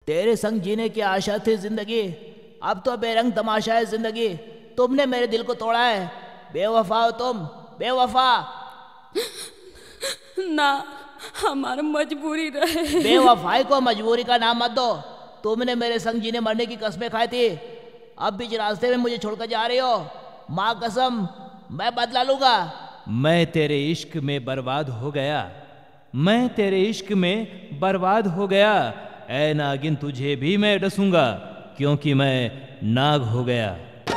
तेरे संग जीने की आशा थी जिंदगी, अब तो बेरंग तमाशा है जिंदगी। तुमने मेरे दिल को तोड़ा है, बेवफा हो तुम, बेवफा। ना, हमारा मजबूरी रहे। बेवफाई को मजबूरी का नाम मत दो। तुमने मेरे संग जीने मरने की कसमें खाई थी, अब बीच रास्ते में मुझे छोड़कर जा रही हो। माँ कसम, मैं बदला लूंगा। मैं तेरे इश्क में बर्बाद हो गया, मैं तेरे इश्क में बर्बाद हो गया। ऐ नागिन तुझे भी मैं डसूंगा, क्योंकि मैं नाग हो गया।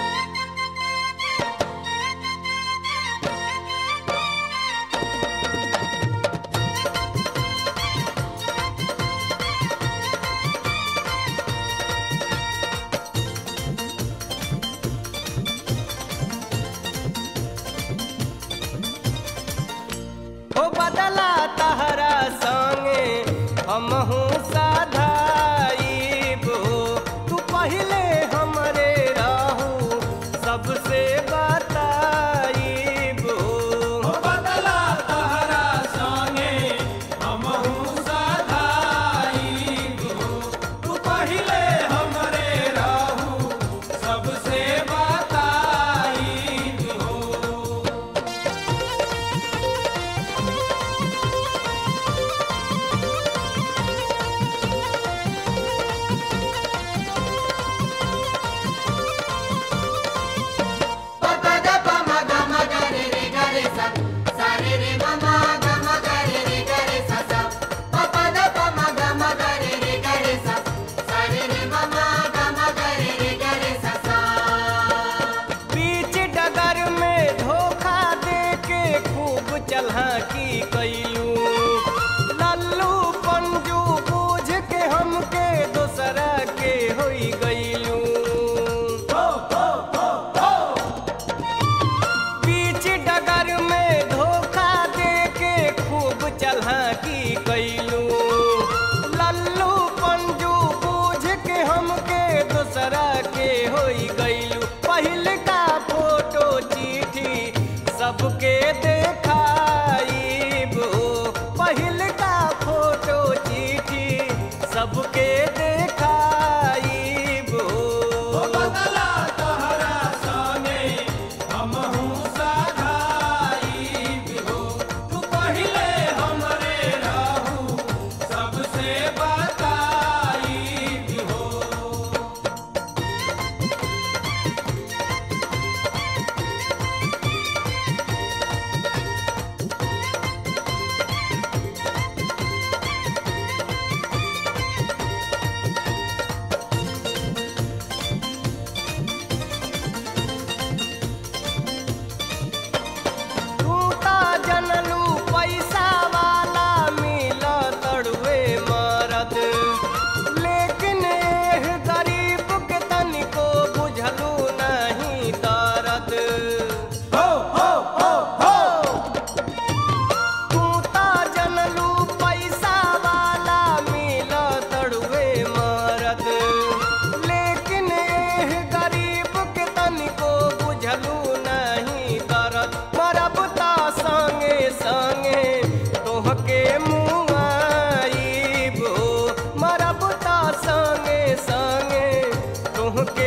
हो बदला तहरा संगे हमहू साधाइब हो, तू पहले हमरे रहू सबसे बताइब हो। बदला तहरा संगे हमहू साधाइब हो, तू पहिले हमरे रहू सबसे बताइब हो। बीच डगर में धोखा दे के खूब चलाकी कैलू, लल्लू पंजू बूझ के हमके दोसरा के होई गईलू। बीच डगर में धोखा दे के खूब चलाकी कैलू, लल्लू पंजू बूझ के हमके दोसरा के होई गईलू। पहिल का फोटो चिट्ठी सबके देखाइब हो, पहिल का फोटो चिट्ठी सबके देखाइब हो। बदला तहरा संगे हमहू साधाइब हो, तू पहिले हमरे रहू सबसे बताइब हो। तू ता जनलू पैसा वाला मिल तड़ुए मरद, लेकिन एह गरीब के तनिको बुझलू नहीं दर्द। तू ता जनलू पैसा वाला मिल तड़ुए मरद, लेकिन एह गरीब के तनिको बुझलू नहीं दर्द। मरब ता संगे संगे तोहके मुआइब हो, मरब ता संगे संगे तोहके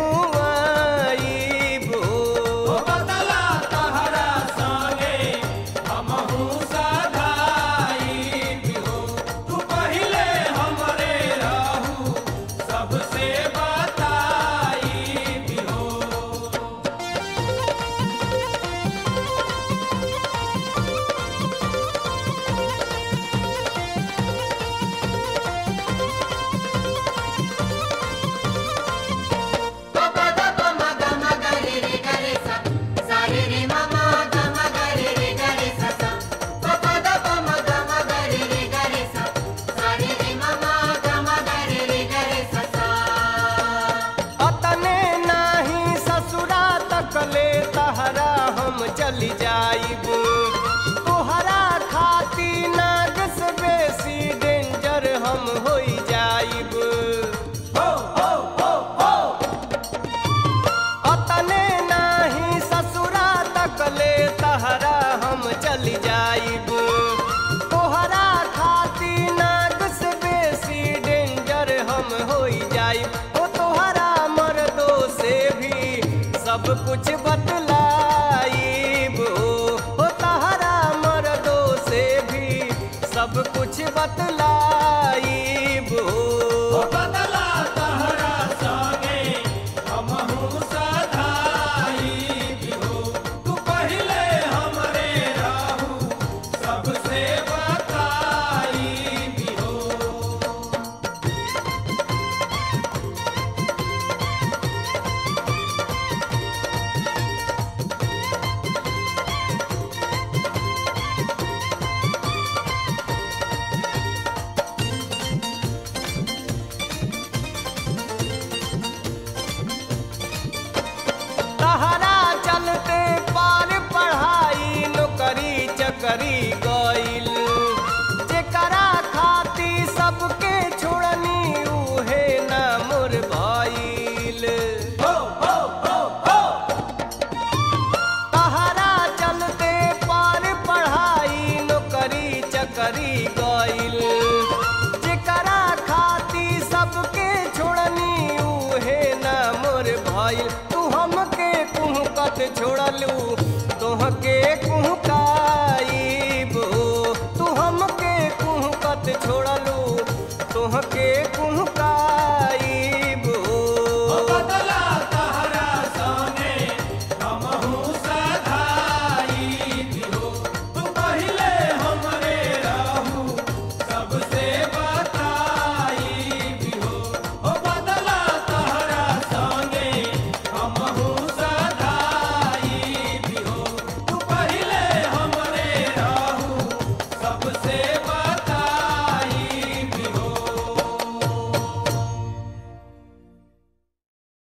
मुआइब हो। बदला तहरा संगे हमहू साधाइब हो, तू पहिले हमरे रहू सबसे बताइब हो। अतने नाही ससुरा तकले तहरा हम चली जाइब, तोहरा खाती नाग से बेसी डेंजर हम होई जाइब। अतने नाही ससुरा तकले तहरा हम चली जाइब, तोहरा खाती नाग से बेसी डेंजर हम होई जाई। ओ तोहरा मर्दो से भी सब कुछ बतलाईब हो। ओ तोहरा मर्दो से भी सब कुछ बतलाईब हो। बदला तहरा संगे हमहू सधाई हो। तू पहिले हमरे रहू सबसे बताई हो। तहरा चलते पार पढ़ाई नौकरी चकरी गइल। जेकरा खाती सबके छोड़नी उहे न मोर भइल। तहरा चलते पार पढ़ाई नौकरी चकरी गइल। जेकरा खाती सबके छोड़नी उहे न मोर भइल। तू हमके कुहकत छोड़लू तोहके कुहकाईब हो। तू हमके कुहकत छोड़लू तोहके कुहका